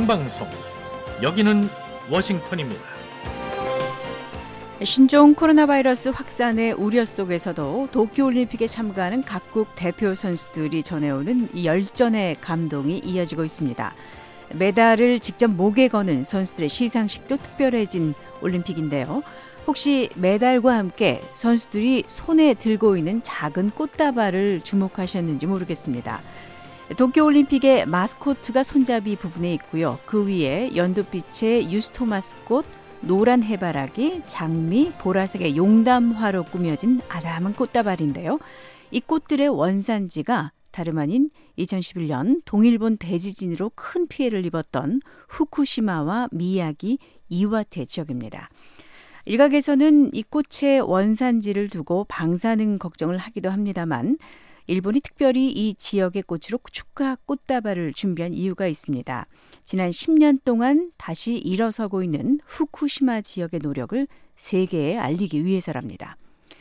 생방송, 여기는 워싱턴입니다. 신종 코로나 바이러스 확산의 우려 속에서도 도쿄올림픽에 참가하는 각국 대표 선수들이 전해오는 이 열전의 감동이 이어지고 있습니다. 메달을 직접 목에 거는 선수들의 시상식도 특별해진 올림픽인데요. 혹시 메달과 함께 선수들이 손에 들고 있는 작은 꽃다발을 주목하셨는지 모르겠습니다. 도쿄올림픽의 마스코트가 손잡이 부분에 있고요. 그 위에 연두빛의 유스토마스 꽃, 노란 해바라기, 장미, 보라색의 용담화로 꾸며진 아담한 꽃다발인데요. 이 꽃들의 원산지가 다름 아닌 2011년 동일본 대지진으로 큰 피해를 입었던 후쿠시마와 미야기, 이와테 지역입니다. 일각에서는 이 꽃의 원산지를 두고 방사능 걱정을 하기도 합니다만 일본이 특별히 이 지역의 꽃으로 축하 꽃다발을 준비한 이유가 있습니다. 지난 10년 동안 다시 일어서고 있는 후쿠시마 지역의 노력을 세계에 알리기 위해서랍니다.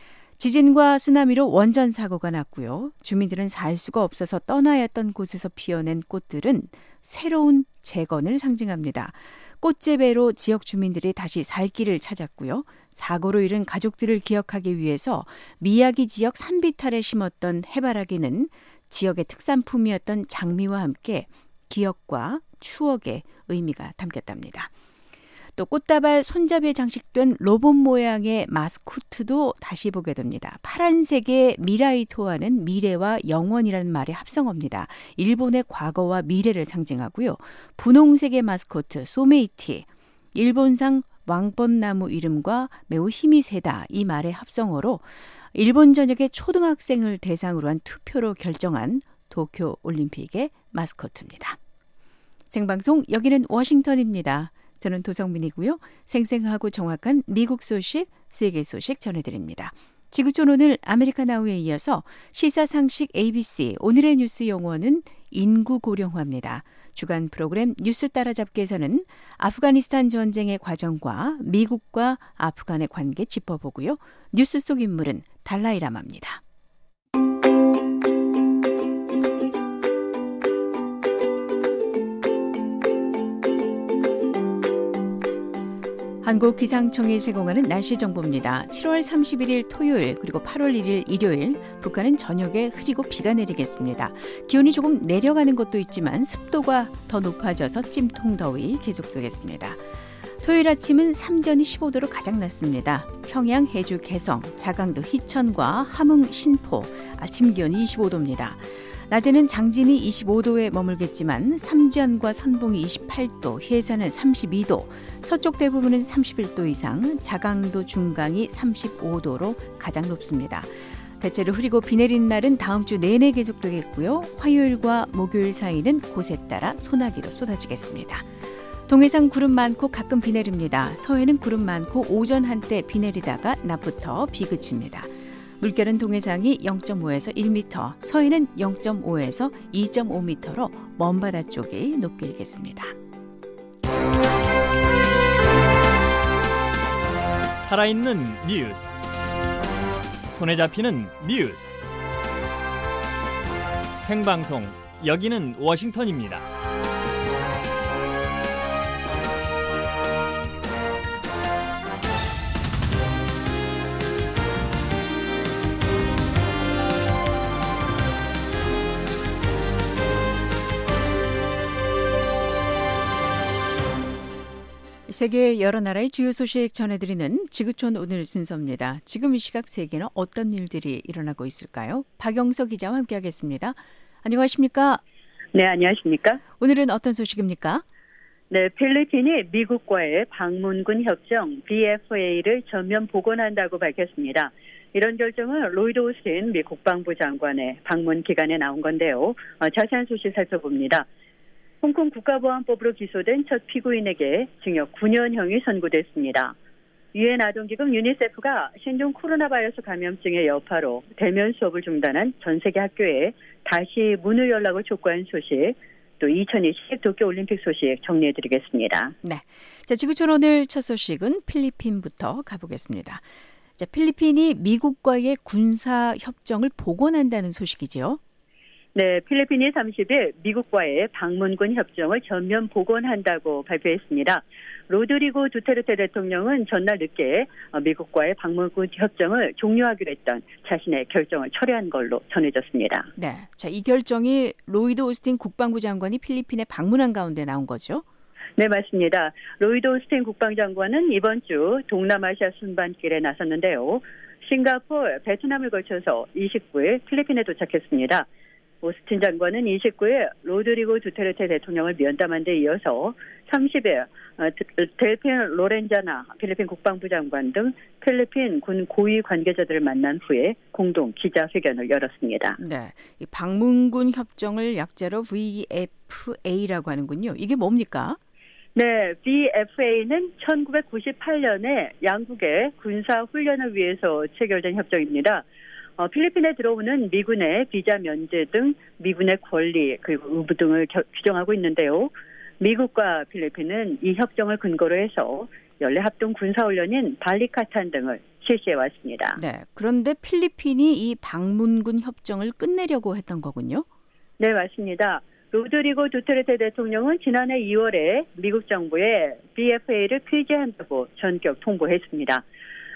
지진과 쓰나미로 원전 사고가 났고요. 주민들은 살 수가 없어서 떠나야 했던 곳에서 피어낸 꽃들은 새로운 재건을 상징합니다. 꽃재배로 지역 주민들이 다시 살 길을 찾았고요. 사고로 잃은 가족들을 기억하기 위해서 미야기 지역 산비탈에 심었던 해바라기는 지역의 특산품이었던 장미와 함께 기억과 추억의 의미가 담겼답니다. 또 꽃다발 손잡이에 장식된 로봇 모양의 마스코트도 다시 보게 됩니다. 파란색의 미라이토와는 미래와 영원이라는 말의 합성어입니다. 일본의 과거와 미래를 상징하고요. 분홍색의 마스코트 소메이티, 일본상 왕벚나무 이름과 매우 힘이 세다 이 말의 합성어로 일본 전역의 초등학생을 대상으로 한 투표로 결정한 도쿄올림픽의 마스코트입니다. 생방송 여기는 워싱턴입니다. 저는 도성민이고요. 생생하고 정확한 미국 소식, 세계 소식 전해드립니다. 지구촌 오늘 아메리카 나우에 이어서 시사상식 ABC 오늘의 뉴스 용어는 인구 고령화입니다. 주간 프로그램 뉴스 따라잡기에서는 아프가니스탄 전쟁의 과정과 미국과 아프간의 관계 짚어보고요. 뉴스 속 인물은 달라이라마입니다. 한국기상청이 제공하는 날씨 정보입니다. 7월 31일 토요일 그리고 8월 1일 일요일 북한은 저녁에 흐리고 비가 내리겠습니다. 기온이 조금 내려가는 곳도 있지만 습도가 더 높아져서 찜통더위 계속되겠습니다. 토요일 아침은 삼전이 15도로 가장 낮습니다. 평양, 해주, 개성, 자강도, 희천과 함흥, 신포 아침 기온이 25도입니다. 낮에는 장진이 25도에 머물겠지만 삼전과 선봉이 28도, 해산은 32도, 서쪽 대부분은 31도 이상, 자강도 중강이 35도로 가장 높습니다. 대체로 흐리고 비 내리는 날은 다음 주 내내 계속되겠고요. 화요일과 목요일 사이는 곳에 따라 소나기도 쏟아지겠습니다. 동해상 구름 많고 가끔 비 내립니다. 서해는 구름 많고 오전 한때 비 내리다가 낮부터 비 그칩니다. 물결은 동해상이 0.5에서 1m, 서해는 0.5에서 2.5m로 먼바다 쪽이 높게 일겠습니다. 살아있는 뉴스, 손에 잡히는 뉴스, 생방송 여기는 워싱턴입니다. 세계 여러 나라의 주요 소식 전해드리는 지구촌 오늘 순서입니다. 지금 이 시각 세계는 어떤 일들이 일어나고 있을까요? 박영석 기자와 함께하겠습니다. 안녕하십니까? 네, 안녕하십니까? 오늘은 어떤 소식입니까? 네, 필리핀이 미국과의 방문군 협정 BFA를 전면 복원한다고 밝혔습니다. 이런 결정은 로이드 오스틴 미 국방부 장관의 방문 기간에 나온 건데요. 자세한 소식 살펴봅니다. 홍콩 국가보안법으로 기소된 첫 피고인에게 징역 9년형이 선고됐습니다. 유엔 아동기금 유니세프가 신종 코로나 바이러스 감염증의 여파로 대면 수업을 중단한 전 세계 학교에 다시 문을 열라고 촉구한 소식, 또 2020 도쿄올림픽 소식 정리해드리겠습니다. 네, 자, 지구촌 오늘 첫 소식은 필리핀부터 가보겠습니다. 자, 필리핀이 미국과의 군사 협정을 복원한다는 소식이지요? 네, 필리핀이 30일 미국과의 방문군 협정을 전면 복원한다고 발표했습니다. 로드리고 두테르테 대통령은 전날 늦게 미국과의 방문군 협정을 종료하기로 했던 자신의 결정을 철회한 걸로 전해졌습니다. 네, 자, 이 결정이 로이드 오스틴 국방부 장관이 필리핀에 방문한 가운데 나온 거죠? 네, 맞습니다. 로이드 오스틴 국방장관은 이번 주 동남아시아 순반길에 나섰는데요. 싱가포르, 베트남을 거쳐서 29일 필리핀에 도착했습니다. 오스틴 장관은 29일 로드리고 두테르테 대통령을 면담한 데 이어서 30일 델핀 로렌자나 필리핀 국방부 장관 등 필리핀 군 고위 관계자들을 만난 후에 공동 기자회견을 열었습니다. 네, 이 방문군 협정을 약자로 VFA라고 하는군요. 이게 뭡니까? 네, VFA는 1998년에 양국의 군사 훈련을 위해서 체결된 협정입니다. 필리핀에 들어오는 미군의 비자 면제 등 미군의 권리 그리고 의무 등을 규정하고 있는데요. 미국과 필리핀은 이 협정을 근거로 해서 연례 합동 군사훈련인 발리카탄 등을 실시해 왔습니다. 네, 그런데 필리핀이 이 방문군 협정을 끝내려고 했던 거군요. 네, 맞습니다. 로드리고 두테르테 대통령은 지난해 2월에 미국 정부에 BFA를 폐지한다고 전격 통보했습니다.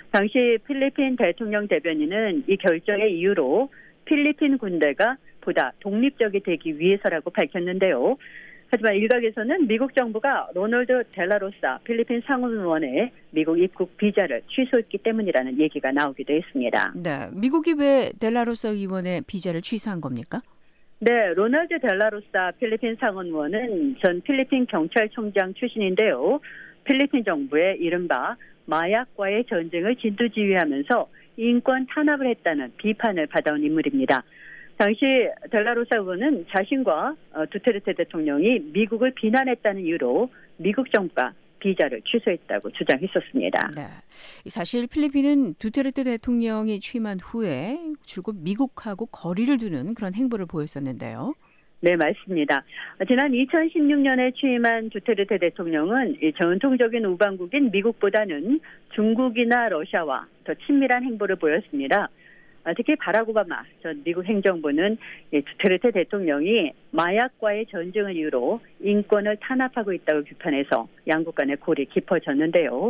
당시 필리핀 대통령 대변인은 이 결정의 이유로 필리핀 군대가 보다 독립적이 되기 위해서라고 밝혔는데요. 하지만 일각에서는 미국 정부가 로널드 델라로사 필리핀 상원의원의 미국 입국 비자를 취소했기 때문이라는 얘기가 나오기도 했습니다. 네, 미국이 왜 델라로사 의원의 비자를 취소한 겁니까? 네, 로널드 델라로사 필리핀 상원의원은 전 필리핀 경찰청장 출신인데요. 필리핀 정부의 이른바 마약과의 전쟁을 진두지휘하면서 인권 탄압을 했다는 비판을 받아온 인물입니다. 당시 델라로사 의원은 자신과 두테르테 대통령이 미국을 비난했다는 이유로 미국 정부가 비자를 취소했다고 주장했었습니다. 네, 사실 필리핀은 두테르테 대통령이 취임한 후에 줄곧 미국하고 거리를 두는 그런 행보를 보였었는데요. 네, 맞습니다. 지난 2016년에 취임한 두테르테 대통령은 이 전통적인 우방국인 미국보다는 중국이나 러시아와 더 친밀한 행보를 보였습니다. 특히 바락 오바마 전 미국 행정부는 두테르테 대통령이 마약과의 전쟁을 이유로 인권을 탄압하고 있다고 비판해서 양국 간의 골이 깊어졌는데요.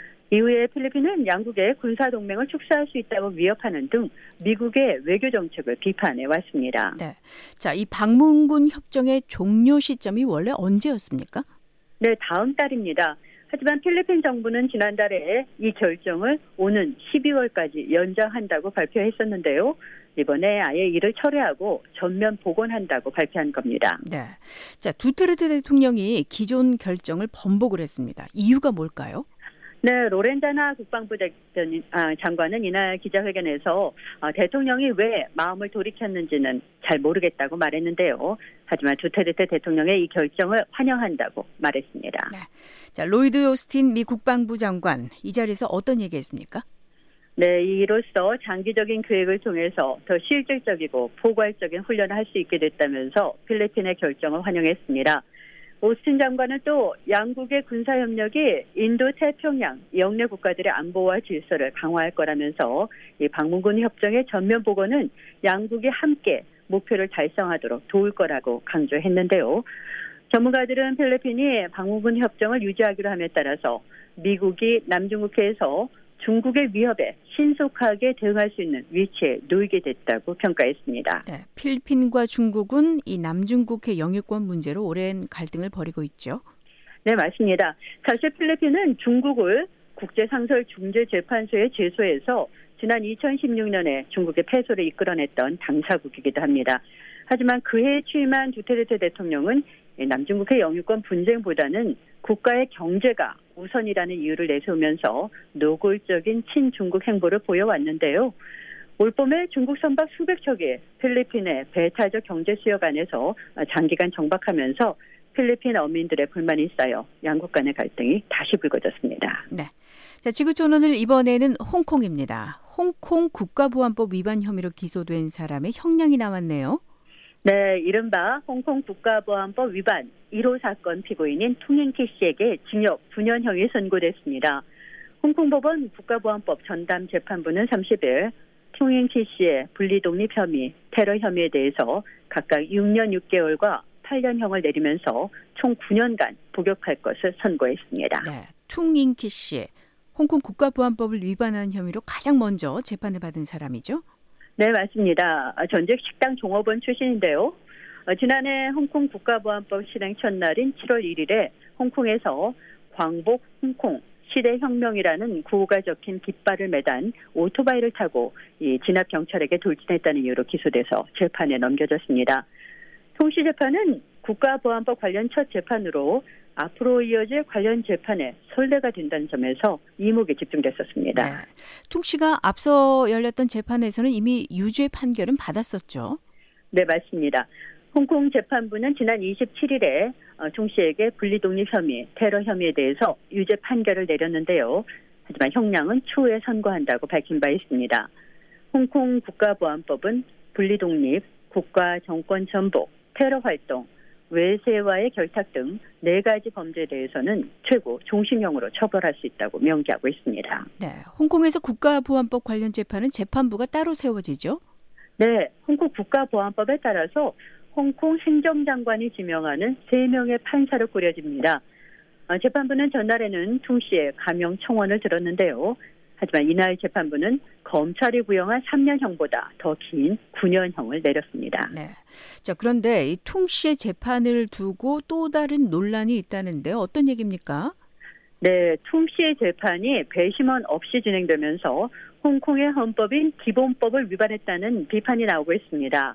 이후에 필리핀은 양국의 군사동맹을 축소할 수 있다고 위협하는 등 미국의 외교 정책을 비판해 왔습니다. 네, 자, 이 방문군 협정의 종료 시점이 원래 언제였습니까? 네, 다음 달입니다. 하지만 필리핀 정부는 지난달에 이 결정을 오는 12월까지 연장한다고 발표했었는데요. 이번에 아예 이를 철회하고 전면 복원한다고 발표한 겁니다. 네, 자, 두테르테 대통령이 기존 결정을 번복을 했습니다. 이유가 뭘까요? 네, 로렌자나 국방부 장관은 이날 기자회견에서 대통령이 왜 마음을 돌이켰는지는 잘 모르겠다고 말했는데요. 하지만 두테르테 대통령의 이 결정을 환영한다고 말했습니다. 네, 자, 로이드 오스틴 미 국방부 장관 이 자리에서 어떤 얘기했습니까? 네, 이로써 장기적인 계획을 통해서 더 실질적이고 포괄적인 훈련을 할 수 있게 됐다면서 필리핀의 결정을 환영했습니다. 오스틴 장관은 또 양국의 군사협력이 인도 태평양 영내 국가들의 안보와 질서를 강화할 거라면서 이 방문군 협정의 전면 복원은 양국이 함께 목표를 달성하도록 도울 거라고 강조했는데요. 전문가들은 필리핀이 방문군 협정을 유지하기로 함에 따라서 미국이 남중국해에서 중국의 위협에 신속하게 대응할 수 있는 위치에 놓이게 됐다고 평가했습니다. 네, 필리핀과 중국은 이 남중국해 영유권 문제로 오랜 갈등을 벌이고 있죠. 네, 맞습니다. 사실 필리핀은 중국을 국제상설중재재판소에 제소해서 지난 2016년에 중국의 패소를 이끌어냈던 당사국이기도 합니다. 하지만 그해 취임한 두테르테 대통령은 남중국해 영유권 분쟁보다는 국가의 경제가 우선이라는 이유를 내세우면서 노골적인 친중국 행보를 보여왔는데요. 올 봄에 중국 선박 수백 척이 필리핀의 배타적 경제 수역 안에서 장기간 정박하면서 필리핀 어민들의 불만이 쌓여 양국 간의 갈등이 다시 불거졌습니다. 네, 자, 지구촌오늘 이번에는 홍콩입니다. 홍콩 국가보안법 위반 혐의로 기소된 사람의 형량이 나왔네요. 네, 이른바 홍콩 국가보안법 위반 1호 사건 피고인인 퉁잉키 씨에게 징역 9년형이 선고됐습니다. 홍콩 법원 국가보안법 전담 재판부는 30일 퉁잉키 씨의 분리독립 혐의, 테러 혐의에 대해서 각각 6년 6개월과 8년형을 내리면서 총 9년간 복역할 것을 선고했습니다. 네, 퉁잉키 씨, 홍콩 국가보안법을 위반한 혐의로 가장 먼저 재판을 받은 사람이죠? 네, 맞습니다. 전직 식당 종업원 출신인데요. 지난해 홍콩 국가보안법 실행 첫날인 7월 1일에 홍콩에서 광복 홍콩 시대혁명이라는 구호가 적힌 깃발을 매단 오토바이를 타고 이 진압 경찰에게 돌진했다는 이유로 기소돼서 재판에 넘겨졌습니다. 통시 재판은 국가보안법 관련 첫 재판으로 앞으로 이어질 관련 재판에 선례가 된다는 점에서 이목이 집중됐었습니다. 네. 퉁 씨가 앞서 열렸던 재판에서는 이미 유죄 판결은 받았었죠? 네, 맞습니다. 홍콩 재판부는 지난 27일에 퉁 씨에게 분리독립 혐의, 테러 혐의에 대해서 유죄 판결을 내렸는데요. 하지만 형량은 추후에 선고한다고 밝힌 바 있습니다. 홍콩 국가보안법은 분리독립, 국가 정권 전복, 테러 활동, 외세와의 결탁 등 4가지 범죄에 대해서는 최고 종신형으로 처벌할 수 있다고 명기하고 있습니다. 네, 홍콩에서 국가보안법 관련 재판은 재판부가 따로 세워지죠? 네, 홍콩 국가보안법에 따라서 홍콩 행정장관이 지명하는 3명의 판사로 꾸려집니다. 재판부는 전날에는 퉁 씨의 감형 청원을 들었는데요. 하지만 이날 재판부는 검찰이 구형한 3년형보다 더 긴 9년형을 내렸습니다. 네. 자, 그런데 이 퉁 씨의 재판을 두고 또 다른 논란이 있다는데 어떤 얘기입니까? 네, 퉁 씨의 재판이 배심원 없이 진행되면서 홍콩의 헌법인 기본법을 위반했다는 비판이 나오고 있습니다.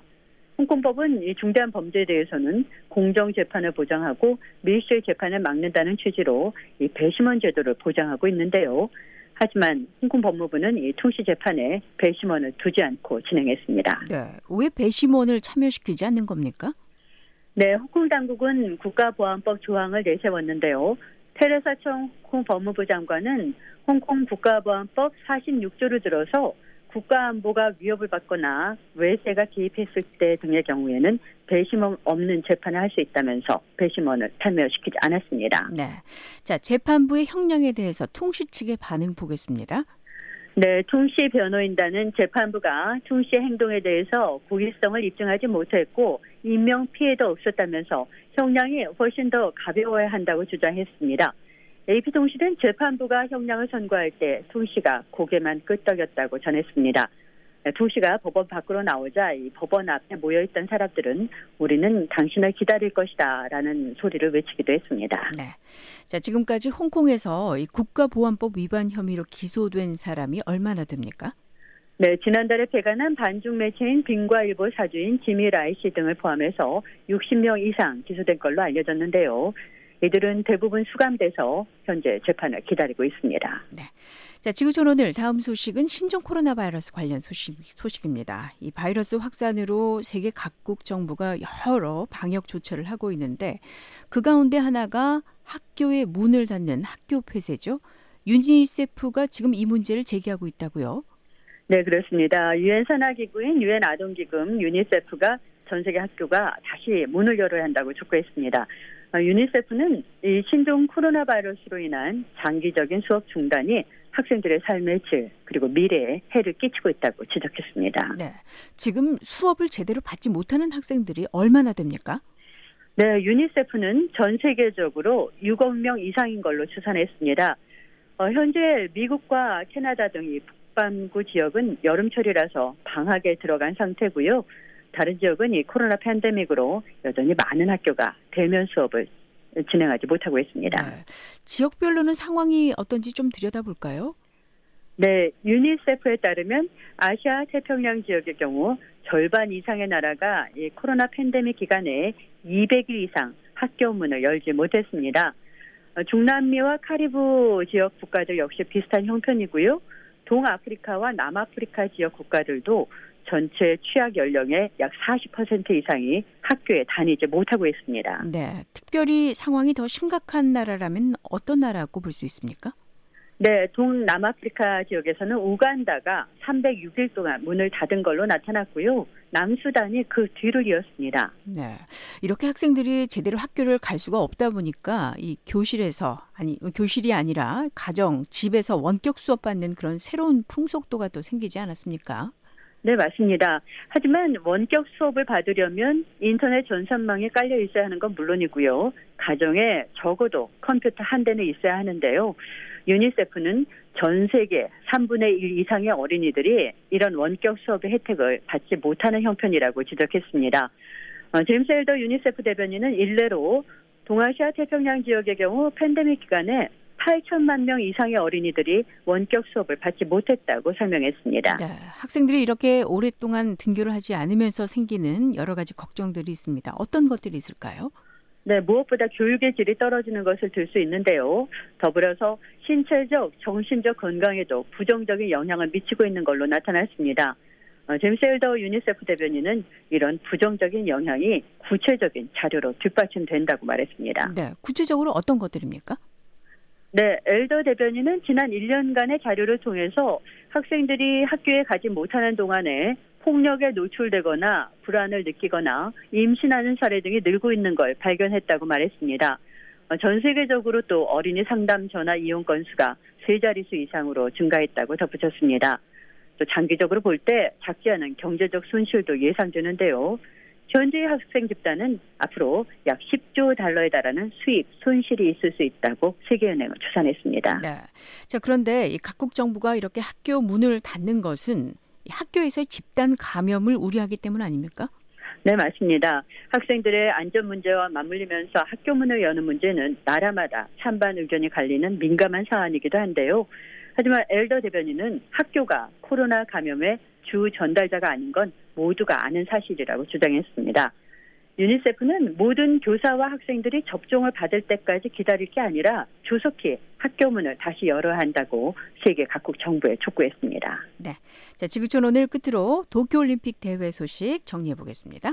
홍콩법은 이 중대한 범죄에 대해서는 공정 재판을 보장하고 밀실 재판을 막는다는 취지로 이 배심원 제도를 보장하고 있는데요. 하지만 홍콩 법무부는 이 퉁 씨 재판에 배심원을 두지 않고 진행했습니다. 네, 왜 배심원을 참여시키지 않는 겁니까? 네, 홍콩 당국은 국가보안법 조항을 내세웠는데요. 테레사 청 홍콩 법무부 장관은 홍콩 국가보안법 46조를 들어서 국가안보가 위협을 받거나 외세가 개입했을 때 등의 경우에는 배심원 없는 재판을 할 수 있다면서 배심원을 참여시키지 않았습니다. 네, 자, 재판부의 형량에 대해서 퉁 씨 측의 반응 보겠습니다. 네, 퉁 씨 변호인단은 재판부가 퉁 씨의 행동에 대해서 고의성을 입증하지 못했고 인명 피해도 없었다면서 형량이 훨씬 더 가벼워야 한다고 주장했습니다. AP통신은 재판부가 형량을 선고할 때 퉁 씨가 고개만 끄덕였다고 전했습니다. 퉁 씨가 법원 밖으로 나오자 이 법원 앞에 모여있던 사람들은 우리는 당신을 기다릴 것이다 라는 소리를 외치기도 했습니다. 네, 자, 지금까지 홍콩에서 이 국가보안법 위반 혐의로 기소된 사람이 얼마나 됩니까? 네, 지난달에 개간한 반중 매체인 빙과일보 사주인 지미 라이 씨 등을 포함해서 60명 이상 기소된 걸로 알려졌는데요. 이들은 대부분 수감돼서 현재 재판을 기다리고 있습니다. 네. 자, 지구촌 오늘 다음 소식은 신종 코로나 바이러스 관련 소식입니다. 이 바이러스 확산으로 세계 각국 정부가 여러 방역 조처를 하고 있는데 그 가운데 하나가 학교의 문을 닫는 학교 폐쇄죠. 유니세프가 지금 이 문제를 제기하고 있다고요? 네, 그렇습니다. 유엔 산하기구인 유엔 아동기금 유니세프가 전 세계 학교가 다시 문을 열어야 한다고 촉구했습니다. 유니세프는 이 신종 코로나 바이러스로 인한 장기적인 수업 중단이 학생들의 삶의 질 그리고 미래에 해를 끼치고 있다고 지적했습니다. 네, 지금 수업을 제대로 받지 못하는 학생들이 얼마나 됩니까? 네, 유니세프는 전 세계적으로 6억 명 이상인 걸로 추산했습니다. 현재 미국과 캐나다 등이 북반구 지역은 여름철이라서 방학에 들어간 상태고요. 다른 지역은 이 코로나 팬데믹으로 여전히 많은 학교가 대면 수업을 진행하지 못하고 있습니다. 네. 지역별로는 상황이 어떤지 좀 들여다볼까요? 네, 유니세프에 따르면 아시아 태평양 지역의 경우 절반 이상의 나라가 이 코로나 팬데믹 기간에 200일 이상 학교 문을 열지 못했습니다. 중남미와 카리브 지역 국가들 역시 비슷한 형편이고요. 동아프리카와 남아프리카 지역 국가들도 전체 취약 연령의 약 40% 이상이 학교에 다니지 못하고 있습니다. 네, 특별히 상황이 더 심각한 나라라면 어떤 나라고 볼 수 있습니까? 네, 동남아프리카 지역에서는 우간다가 306일 동안 문을 닫은 걸로 나타났고요. 남수단이 그 뒤를 이었습니다. 네, 이렇게 학생들이 제대로 학교를 갈 수가 없다 보니까 이 교실이 아니라 가정, 집에서 원격 수업 받는 그런 새로운 풍속도가 또 생기지 않았습니까? 네, 맞습니다. 하지만 원격 수업을 받으려면 인터넷 전산망에 깔려 있어야 하는 건 물론이고요. 가정에 적어도 컴퓨터 한 대는 있어야 하는데요. 유니세프는 전 세계 3분의 1 이상의 어린이들이 이런 원격 수업의 혜택을 받지 못하는 형편이라고 지적했습니다. 제임스 엘더 유니세프 대변인은 일례로 동아시아 태평양 지역의 경우 팬데믹 기간에 8천만 명 이상의 어린이들이 원격 수업을 받지 못했다고 설명했습니다. 네, 학생들이 이렇게 오랫동안 등교를 하지 않으면서 생기는 여러 가지 걱정들이 있습니다. 어떤 것들이 있을까요? 네, 무엇보다 교육의 질이 떨어지는 것을 들 수 있는데요. 더불어서 신체적, 정신적 건강에도 부정적인 영향을 미치고 있는 걸로 나타났습니다. 제임스 엘더 유니세프 대변인은 이런 부정적인 영향이 구체적인 자료로 뒷받침된다고 말했습니다. 네, 구체적으로 어떤 것들입니까? 네, 엘더 대변인은 지난 1년간의 자료를 통해서 학생들이 학교에 가지 못하는 동안에 폭력에 노출되거나 불안을 느끼거나 임신하는 사례 등이 늘고 있는 걸 발견했다고 말했습니다. 전 세계적으로 또 어린이 상담 전화 이용 건수가 3자릿수 이상으로 증가했다고 덧붙였습니다. 또 장기적으로 볼 때 작지 않은 경제적 손실도 예상되는데요. 현재 학생 집단은 앞으로 약 10조 달러에 달하는 수입 손실이 있을 수 있다고 세계은행은 추산했습니다. 네. 자, 그런데 이 각국 정부가 이렇게 학교 문을 닫는 것은 학교에서의 집단 감염을 우려하기 때문 아닙니까? 네, 맞습니다. 학생들의 안전 문제와 맞물리면서 학교 문을 여는 문제는 나라마다 찬반 의견이 갈리는 민감한 사안이기도 한데요. 하지만 엘더 대변인은 학교가 코로나 감염의 주 전달자가 아닌 건 모두가 아는 사실이라고 주장했습니다. 유니세프는 모든 교사와 학생들이 접종을 받을 때까지 기다릴 게 아니라 조속히 학교 문을 다시 열어야 한다고 세계 각국 정부에 촉구했습니다. 네. 자, 지구촌 오늘 끝으로 도쿄올림픽 대회 소식 정리해 보겠습니다.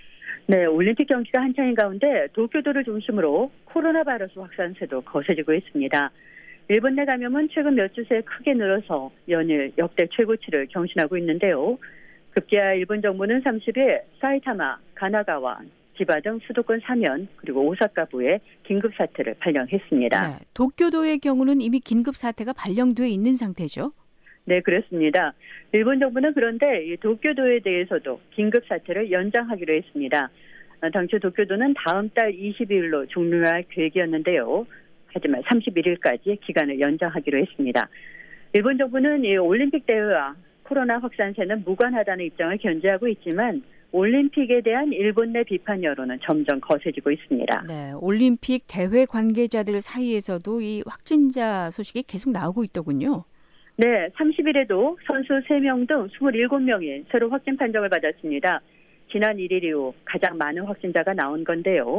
네, 올림픽 경기가 한창인 가운데 도쿄도를 중심으로 코로나 바이러스 확산세도 거세지고 있습니다. 일본 내 감염은 최근 몇 주 새 크게 늘어서 연일 역대 최고치를 경신하고 있는데요. 급기야 일본 정부는 30일 사이타마, 가나가와, 지바 등 수도권 3현 그리고 오사카부에 긴급 사태를 발령했습니다. 네, 도쿄도의 경우는 이미 긴급 사태가 발령돼 있는 상태죠. 네, 그렇습니다. 일본 정부는 그런데 이 도쿄도에 대해서도 긴급 사태를 연장하기로 했습니다. 당초 도쿄도는 다음 달 22일로 종료할 계획이었는데요. 하지만 31일까지 기간을 연장하기로 했습니다. 일본 정부는 이 올림픽 대회와 코로나 확산세는 무관하다는 입장을 견지하고 있지만 올림픽에 대한 일본 내 비판 여론은 점점 거세지고 있습니다. 네, 올림픽 대회 관계자들 사이에서도 이 확진자 소식이 계속 나오고 있더군요. 네, 30일에도 선수 3명 등 27명이 새로 확진 판정을 받았습니다. 지난 1일 이후 가장 많은 확진자가 나온 건데요.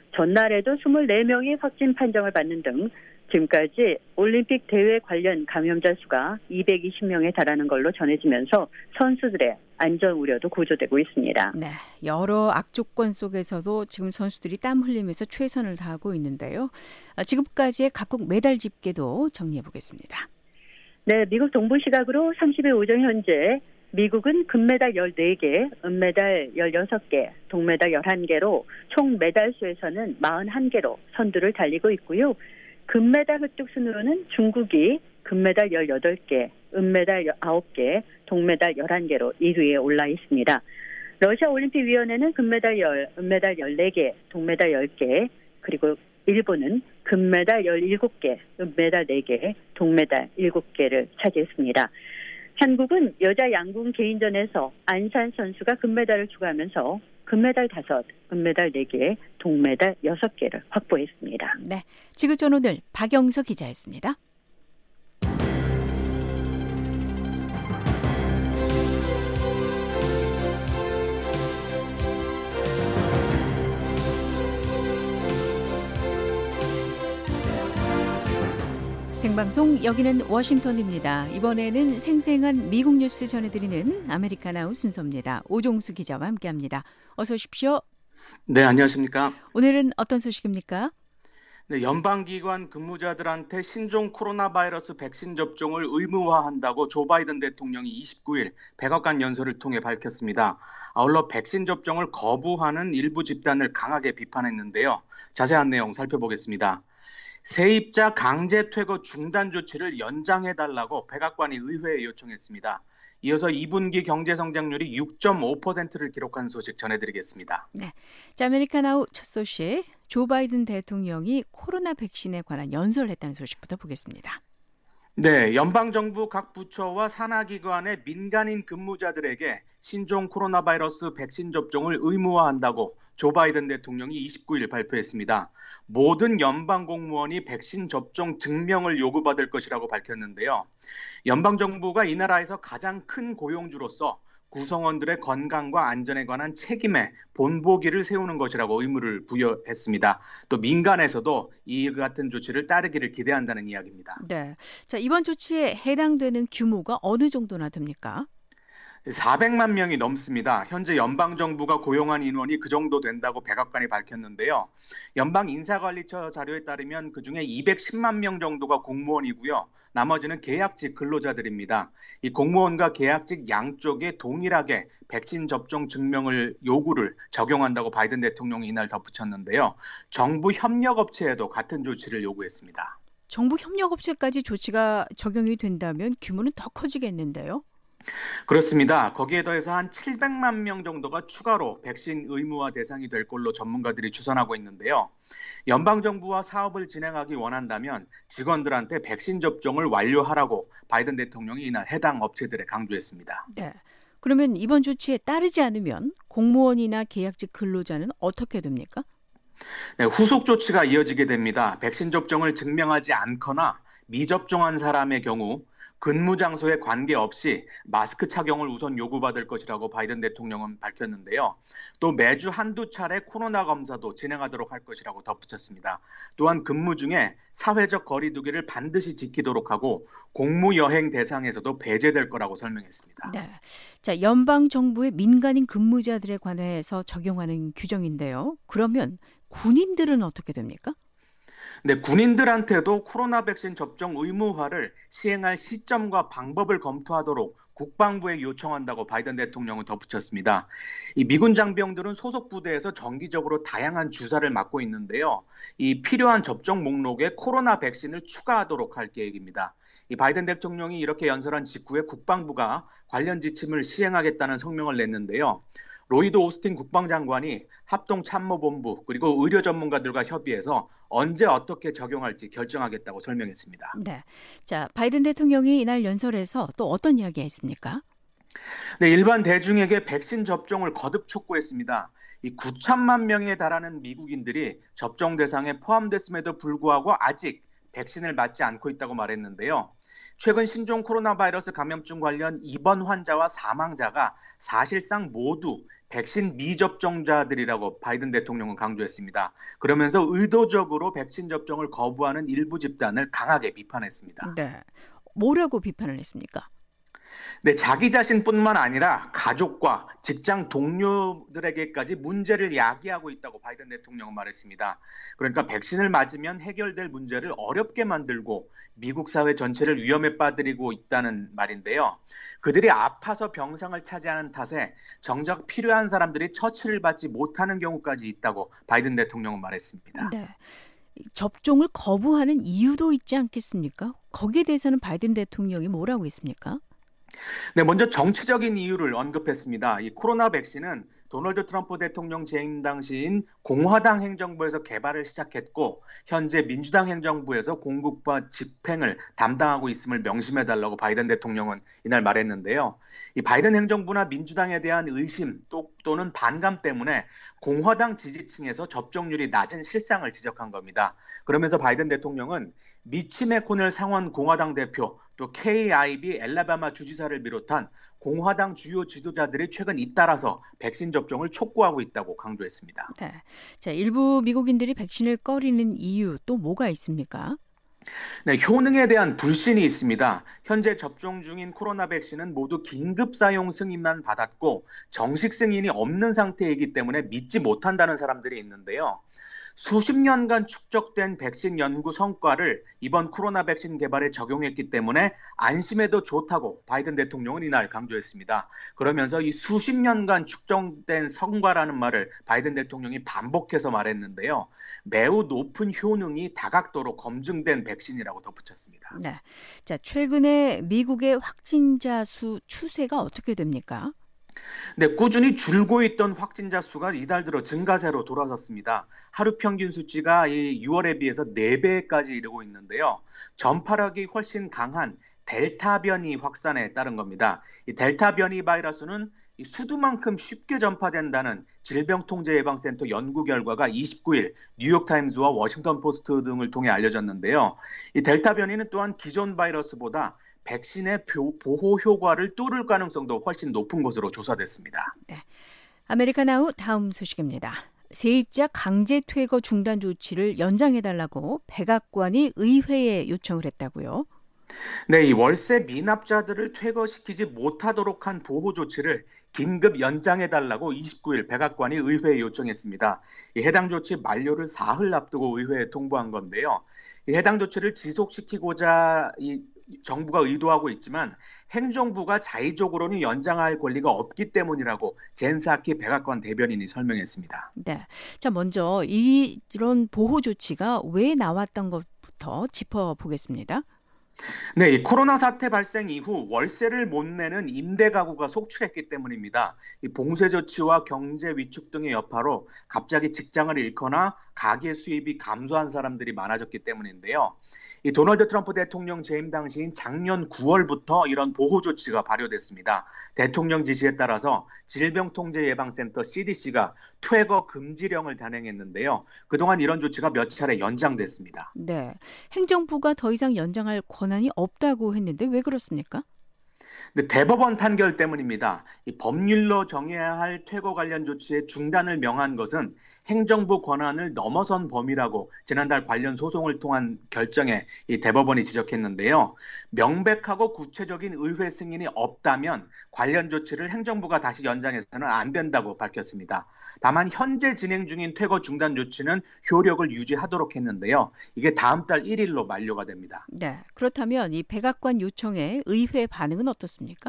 전날에도 24명이 확진 판정을 받는 등 지금까지 올림픽 대회 관련 감염자 수가 220명에 달하는 걸로 전해지면서 선수들의 안전 우려도 고조되고 있습니다. 네, 여러 악조건 속에서도 지금 선수들이 땀 흘리면서 최선을 다하고 있는데요. 지금까지의 각국 메달 집계도 정리해 보겠습니다. 네, 미국 동부 시각으로 30일 오전 현재 미국은 금메달 14개, 은메달 16개, 동메달 11개로 총 메달 수에서는 41개로 선두를 달리고 있고요. 금메달 획득 순으로는 중국이 금메달 18개, 은메달 9개, 동메달 11개로 1위에 올라 있습니다. 러시아 올림픽위원회는 금메달 10, 은메달 14개, 동메달 10개, 그리고 일본은 금메달 17개, 은메달 4개, 동메달 7개를 차지했습니다. 한국은 여자 양궁 개인전에서 안산 선수가 금메달을 추가하면서 금메달 5, 은메달 4개, 동메달 6개를 확보했습니다. 네, 지구촌 오늘 박영서 기자였습니다. 생방송 여기는 워싱턴입니다. 이번에는 생생한 미국 뉴스 전해드리는 아메리카나우 순서입니다. 오종수 기자와 함께합니다. 어서 오십시오. 네, 안녕하십니까. 오늘은 어떤 소식입니까? 네, 연방기관 근무자들한테 신종 코로나 바이러스 백신 접종을 의무화한다고 조 바이든 대통령이 29일 백악관 연설을 통해 밝혔습니다. 아울러 백신 접종을 거부하는 일부 집단을 강하게 비판했는데요. 자세한 내용 살펴보겠습니다. 세입자 강제 퇴거 중단 조치를 연장해달라고 백악관이 의회에 요청했습니다. 이어서 2분기 경제 성장률이 6.5%를 기록한 소식 전해드리겠습니다. 네, 자, 아메리카나우 첫 소식, 조 바이든 대통령이 코로나 백신에 관한 연설을 했다는 소식부터 보겠습니다. 네, 연방정부 각 부처와 산하기관의 민간인 근무자들에게 신종 코로나 바이러스 백신 접종을 의무화한다고 조 바이든 대통령이 29일 발표했습니다. 모든 연방 공무원이 백신 접종 증명을 요구받을 것이라고 밝혔는데요. 연방정부가 이 나라에서 가장 큰 고용주로서 구성원들의 건강과 안전에 관한 책임에 본보기를 세우는 것이라고 의무를 부여했습니다. 또 민간에서도 이 같은 조치를 따르기를 기대한다는 이야기입니다. 네, 자, 이번 조치에 해당되는 규모가 어느 정도나 됩니까? 400만 명이 넘습니다. 현재 연방정부가 고용한 인원이 그 정도 된다고 백악관이 밝혔는데요. 연방인사관리처 자료에 따르면 그중에 210만 명 정도가 공무원이고요. 나머지는 계약직 근로자들입니다. 이 공무원과 계약직 양쪽에 동일하게 백신 접종 증명을 요구를 적용한다고 바이든 대통령이 이날 덧붙였는데요. 정부 협력업체에도 같은 조치를 요구했습니다. 정부 협력업체까지 조치가 적용이 된다면 규모는 더 커지겠는데요? 그렇습니다. 거기에 더해서 한 700만 명 정도가 추가로 백신 의무화 대상이 될 걸로 전문가들이 추산하고 있는데요. 연방정부와 사업을 진행하기 원한다면 직원들한테 백신 접종을 완료하라고 바이든 대통령이 이날 해당 업체들에 강조했습니다. 네. 그러면 이번 조치에 따르지 않으면 공무원이나 계약직 근로자는 어떻게 됩니까? 네, 후속 조치가 이어지게 됩니다. 백신 접종을 증명하지 않거나 미접종한 사람의 경우 근무 장소에 관계없이 마스크 착용을 우선 요구받을 것이라고 바이든 대통령은 밝혔는데요. 또 매주 한두 차례 코로나 검사도 진행하도록 할 것이라고 덧붙였습니다. 또한 근무 중에 사회적 거리 두기를 반드시 지키도록 하고 공무 여행 대상에서도 배제될 거라고 설명했습니다. 네. 자, 연방 정부의 민간인 근무자들에 관해서 적용하는 규정인데요. 그러면 군인들은 어떻게 됩니까? 네, 군인들한테도 코로나 백신 접종 의무화를 시행할 시점과 방법을 검토하도록 국방부에 요청한다고 바이든 대통령은 덧붙였습니다. 이 미군 장병들은 소속 부대에서 정기적으로 다양한 주사를 맞고 있는데요. 이 필요한 접종 목록에 코로나 백신을 추가하도록 할 계획입니다. 이 바이든 대통령이 이렇게 연설한 직후에 국방부가 관련 지침을 시행하겠다는 성명을 냈는데요. 로이드 오스틴 국방장관이 합동참모본부 그리고 의료 전문가들과 협의해서 언제 어떻게 적용할지 결정하겠다고 설명했습니다. 네, 자, 바이든 대통령이 이날 연설에서 또 어떤 이야기가 있습니까? 네, 일반 대중에게 백신 접종을 거듭 촉구했습니다. 이 9천만 명에 달하는 미국인들이 접종 대상에 포함됐음에도 불구하고 아직 백신을 맞지 않고 있다고 말했는데요. 최근 신종 코로나 바이러스 감염증 관련 입원 환자와 사망자가 사실상 모두 백신 미접종자들이라고 바이든 대통령은 강조했습니다. 그러면서 의도적으로 백신 접종을 거부하는 일부 집단을 강하게 비판했습니다. 네, 뭐라고 비판을 했습니까? 네, 자기 자신뿐만 아니라 가족과 직장 동료들에게까지 문제를 야기하고 있다고 바이든 대통령은 말했습니다. 그러니까 백신을 맞으면 해결될 문제를 어렵게 만들고 미국 사회 전체를 위험에 빠뜨리고 있다는 말인데요. 그들이 아파서 병상을 차지하는 탓에 정작 필요한 사람들이 처치를 받지 못하는 경우까지 있다고 바이든 대통령은 말했습니다. 네, 접종을 거부하는 이유도 있지 않겠습니까? 거기에 대해서는 바이든 대통령이 뭐라고 했습니까? 네, 먼저 정치적인 이유를 언급했습니다. 이 코로나 백신은 도널드 트럼프 대통령 재임 당시인 공화당 행정부에서 개발을 시작했고 현재 민주당 행정부에서 공급과 집행을 담당하고 있음을 명심해달라고 바이든 대통령은 이날 말했는데요. 이 바이든 행정부나 민주당에 대한 의심 또는 반감 때문에 공화당 지지층에서 접종률이 낮은 실상을 지적한 겁니다. 그러면서 바이든 대통령은 미치 매코넬 상원 공화당 대표 또 케이 아이비 엘라바마 주지사를 비롯한 공화당 주요 지도자들이 최근 잇따라서 백신 접종을 촉구하고 있다고 강조했습니다. 네, 자, 일부 미국인들이 백신을 꺼리는 이유 또 뭐가 있습니까? 네, 효능에 대한 불신이 있습니다. 현재 접종 중인 코로나 백신은 모두 긴급 사용 승인만 받았고 정식 승인이 없는 상태이기 때문에 믿지 못한다는 사람들이 있는데요. 수십 년간 축적된 백신 연구 성과를 이번 코로나 백신 개발에 적용했기 때문에 안심해도 좋다고 바이든 대통령은 이날 강조했습니다. 그러면서 이 수십 년간 축적된 성과라는 말을 바이든 대통령이 반복해서 말했는데요. 매우 높은 효능이 다각도로 검증된 백신이라고 덧붙였습니다. 네. 자, 최근에 미국의 확진자 수 추세가 어떻게 됩니까? 네, 꾸준히 줄고 있던 확진자 수가 이달 들어 증가세로 돌아섰습니다. 하루 평균 수치가 이 6월에 비해서 4배까지 이르고 있는데요. 전파력이 훨씬 강한 델타 변이 확산에 따른 겁니다. 이 델타 변이 바이러스는 이 수두만큼 쉽게 전파된다는 질병통제예방센터 연구 결과가 29일 뉴욕타임즈와 워싱턴 포스트 등을 통해 알려졌는데요. 이 델타 변이는 또한 기존 바이러스보다 백신의 보호 효과를 뚫을 가능성도 훨씬 높은 것으로 조사됐습니다. 네. 아메리카나우 다음 소식입니다. 세입자 강제 퇴거 중단 조치를 연장해달라고 백악관이 의회에 요청을 했다고요. 네, 이 월세 미납자들을 퇴거시키지 못하도록 한 보호 조치를 긴급 연장해달라고 29일 백악관이 의회에 요청했습니다. 이 해당 조치 만료를 사흘 앞두고 의회에 통보한 건데요. 이 해당 조치를 지속시키고자 정부가 의도하고 있지만 행정부가 자의적으로는 연장할 권리가 없기 때문이라고 젠 사키 백악관 대변인이 설명했습니다. 네. 자, 먼저 이런 보호 조치가 왜 나왔던 것부터 짚어보겠습니다. 네, 이 코로나 사태 발생 이후 월세를 못 내는 임대 가구가 속출했기 때문입니다. 이 봉쇄 조치와 경제 위축 등의 여파로 갑자기 직장을 잃거나 가계 수입이 감소한 사람들이 많아졌기 때문인데요. 이 도널드 트럼프 대통령 재임 당시인 작년 9월부터 이런 보호 조치가 발효됐습니다. 대통령 지시에 따라서 질병통제예방센터 CDC가 퇴거 금지령을 단행했는데요. 그동안 이런 조치가 몇 차례 연장됐습니다. 네. 행정부가 더 이상 연장할 권한이 없다고 했는데 왜 그렇습니까? 근데 대법원 판결 때문입니다. 이 법률로 정해야 할 퇴거 관련 조치의 중단을 명한 것은 행정부 권한을 넘어선 범위라고 지난달 관련 소송을 통한 결정에 이 대법원이 지적했는데요. 명백하고 구체적인 의회 승인이 없다면 관련 조치를 행정부가 다시 연장해서는 안 된다고 밝혔습니다. 다만 현재 진행 중인 퇴거 중단 조치는 효력을 유지하도록 했는데요. 이게 다음 달 1일로 만료가 됩니다. 네. 그렇다면 이 백악관 요청에 의회 반응은 어떻습니까?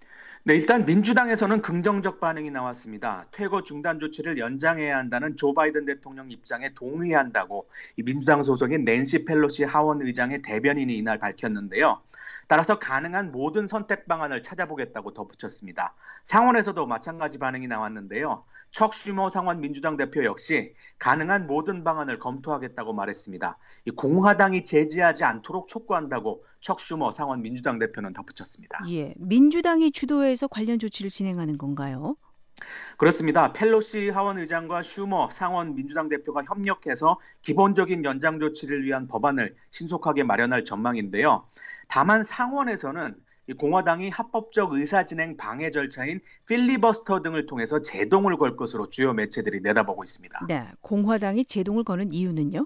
네, 일단 민주당에서는 긍정적 반응이 나왔습니다. 퇴거 중단 조치를 연장해야 한다는 조 바이든 대통령 입장에 동의한다고 이 민주당 소속인 낸시 펠로시 하원 의장의 대변인이 이날 밝혔는데요. 따라서 가능한 모든 선택 방안을 찾아보겠다고 덧붙였습니다. 상원에서도 마찬가지 반응이 나왔는데요. 척 슈머 상원 민주당 대표 역시 가능한 모든 방안을 검토하겠다고 말했습니다. 이 공화당이 제지하지 않도록 촉구한다고 척 슈머 상원 민주당 대표는 덧붙였습니다. 예, 민주당이 주도해서 관련 조치를 진행하는 건가요? 그렇습니다. 펠로시 하원 의장과 슈머 상원 민주당 대표가 협력해서 기본적인 연장 조치를 위한 법안을 신속하게 마련할 전망인데요. 다만 상원에서는 공화당이 합법적 의사진행 방해 절차인 필리버스터 등을 통해서 제동을 걸 것으로 주요 매체들이 내다보고 있습니다. 네, 공화당이 제동을 거는 이유는요?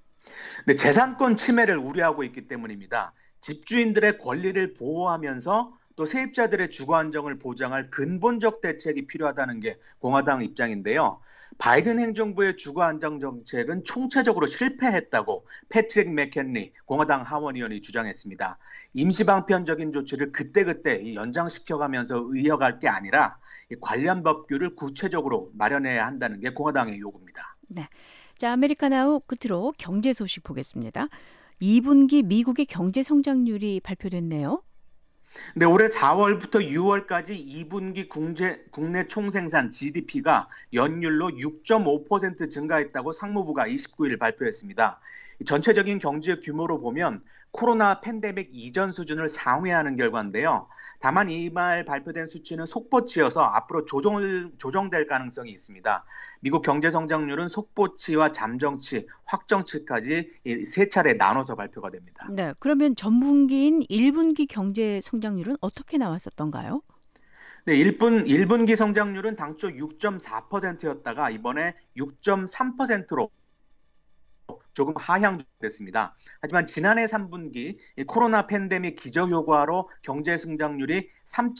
네, 재산권 침해를 우려하고 있기 때문입니다. 집주인들의 권리를 보호하면서 또 세입자들의 주거 안정을 보장할 근본적 대책이 필요하다는 게 공화당 입장인데요. 바이든 행정부의 주거 안정 정책은 총체적으로 실패했다고 패트릭 맥켄리 공화당 하원의원이 주장했습니다. 임시방편적인 조치를 그때그때 연장시켜가면서 이어갈 게 아니라 관련 법규를 구체적으로 마련해야 한다는 게 공화당의 요구입니다. 네. 자, 아메리카나우 끝으로 경제 소식 보겠습니다. 2분기 미국의 경제 성장률이 발표됐네요. 네, 올해 4월부터 6월까지 2분기 국내 총생산 GDP가 연율로 6.5% 증가했다고 상무부가 29일 발표했습니다. 전체적인 경제 규모로 보면 코로나 팬데믹 이전 수준을 상회하는 결과인데요. 다만 이말 발표된 수치는 속보치여서 앞으로 조정될 가능성이 있습니다. 미국 경제 성장률은 속보치와 잠정치, 확정치까지 세 차례 나눠서 발표가 됩니다. 네, 그러면 전분기인 1분기 경제 성장률은 어떻게 나왔었던가요? 네, 1분기 성장률은 당초 6.4%였다가 이번에 6.3%로 조금 하향됐습니다. 하지만 지난해 3분기 코로나 팬데믹 기저효과로 경제 성장률이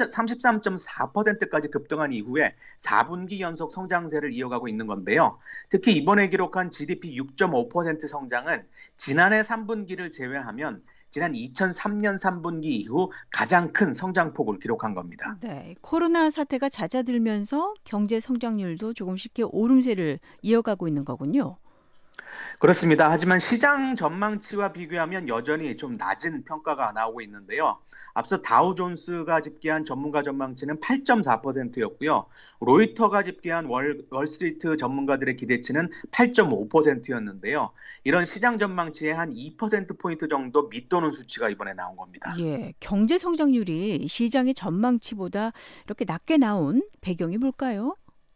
33.4%까지 급등한 이후에 4분기 연속 성장세를 이어가고 있는 건데요. 특히 이번에 기록한 GDP 6.5% 성장은 지난해 3분기를 제외하면 지난 2003년 3분기 이후 가장 큰 성장폭을 기록한 겁니다. 네, 코로나 사태가 잦아들면서 경제 성장률도 조금씩 오름세를 이어가고 있는 거군요. 그렇습니다. 하지만 시장 전망치와 비교하면 여전히 좀 낮은 평가가 나오고 있는데요. 앞서 다우존스가 집계한 전문가 전망치는 8.4%였고요. 로이터가 집계한 월스트리트 전문가들의 기대치는 8.5%였는데요. 이런 시장 전망치의 한 2%포인트 정도 밑도는 수치가 이번에 나온 겁니다. 예, 경제 성장률이 시장의 전망치보다 이렇게 낮게 나온 배경이 뭘까요?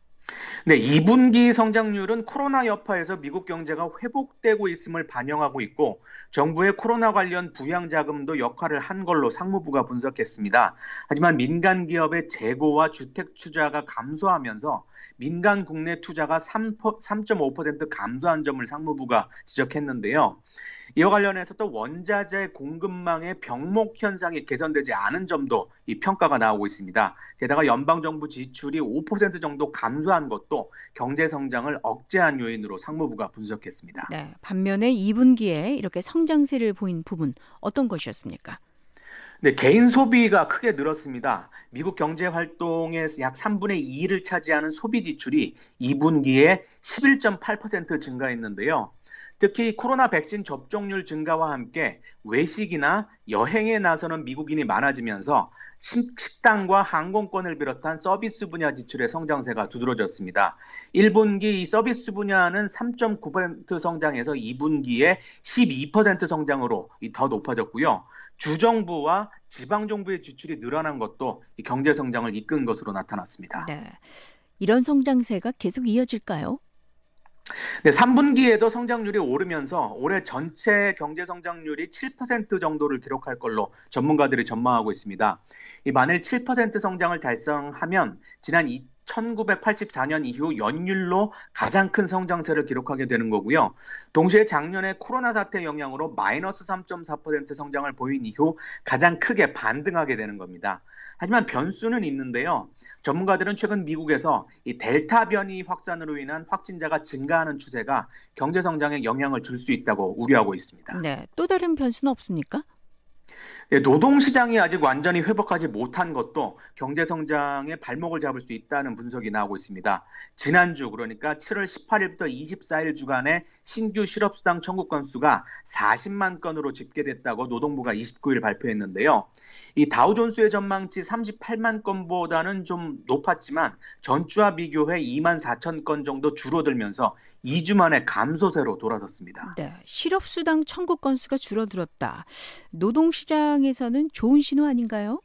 네, 2분기 성장률은 코로나 여파에서 미국 경제가 회복되고 있음을 반영하고 있고 정부의 코로나 관련 부양 자금도 역할을 한 걸로 상무부가 분석했습니다. 하지만 민간 기업의 재고와 주택 투자가 감소하면서 민간 국내 투자가 3.5% 감소한 점을 상무부가 지적했는데요. 이와 관련해서 또 원자재 공급망의 병목 현상이 개선되지 않은 점도 이 평가가 나오고 있습니다. 게다가 연방정부 지출이 5% 정도 감소한 것도 경제 성장을 억제한 요인으로 상무부가 분석했습니다. 네, 반면에 2분기에 이렇게 성장세를 보인 부분 어떤 것이었습니까? 네, 개인 소비가 크게 늘었습니다. 미국 경제 활동의 약 3분의 2를 차지하는 소비 지출이 2분기에 11.8% 증가했는데요. 특히 코로나 백신 접종률 증가와 함께 외식이나 여행에 나서는 미국인이 많아지면서 식당과 항공권을 비롯한 서비스 분야 지출의 성장세가 두드러졌습니다. 1분기 이 서비스 분야는 3.9% 성장해서 2분기에 12% 성장으로 더 높아졌고요. 주정부와 지방정부의 지출이 늘어난 것도 이 경제 성장을 이끈 것으로 나타났습니다. 네, 이런 성장세가 계속 이어질까요? 네, 3분기에도 성장률이 오르면서 올해 전체 경제 성장률이 7% 정도를 기록할 걸로 전문가들이 전망하고 있습니다. 만일 7% 성장을 달성하면 지난 1984년 이후 연율로 가장 큰 성장세를 기록하게 되는 거고요. 동시에 작년에 코로나 사태 영향으로 마이너스 3.4% 성장을 보인 이후 가장 크게 반등하게 되는 겁니다. 하지만 변수는 있는데요. 전문가들은 최근 미국에서 이 델타 변이 확산으로 인한 확진자가 증가하는 추세가 경제 성장에 영향을 줄 수 있다고 우려하고 있습니다. 네, 또 다른 변수는 없습니까? 네, 노동시장이 아직 완전히 회복하지 못한 것도 경제 성장의 발목을 잡을 수 있다는 분석이 나오고 있습니다. 지난주 그러니까 7월 18일부터 24일 주간에 신규 실업수당 청구 건수가 40만 건으로 집계됐다고 노동부가 29일 발표했는데요. 이 다우존스의 전망치 38만 건보다는 좀 높았지만 전주와 비교해 2만 4천 건 정도 줄어들면서 2주 만에 감소세로 돌아섰습니다. 네, 실업수당 청구 건수가 줄어들었다. 노동시장에서는 좋은 신호 아닌가요?